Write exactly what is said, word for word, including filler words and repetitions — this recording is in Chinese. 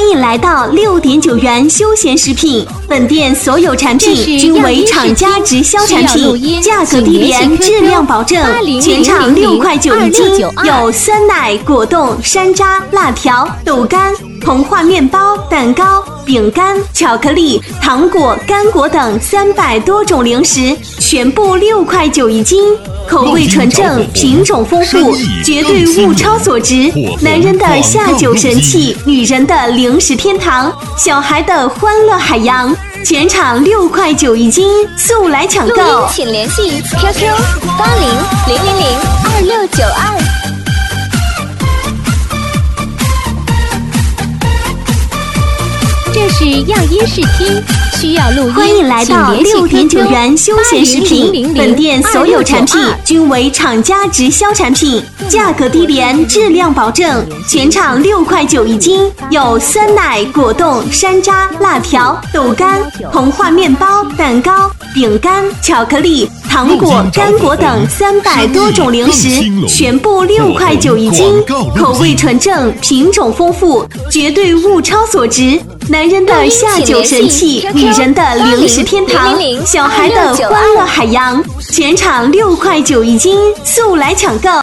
欢迎来到六点九元休闲食品，本店所有产品均为厂家直销产品，价格低廉，质量保证，全场六块九一斤，有酸奶、果冻、山楂、辣条、豆干、膨化面包、蛋糕、饼干、巧克力、糖果、干果等三百多种零食，全部六块九一斤，口味纯正，品种丰富，绝对物超所值。男人的下酒神器，女人的零食天堂，小孩的欢乐海洋。全场六块九一斤，速来抢购！ 录音请联系 Q Q 八零零零零二六九二。这是样音试听，需要录音， 欢迎来到六点九元休闲食品，本店所有产品均为厂家直销产品，价格低廉，质量保证，全场六块九一斤，有酸奶、果冻、山楂、辣条、豆干、膨化面包、蛋糕、饼干、巧克力、糖果、干果等三百多种零食，全部六块九一斤，口味纯正，品种丰富，绝对物超所值。男人的下酒神器，女人的零食天堂，小孩的欢乐海洋，全场六块九一斤，速来抢购！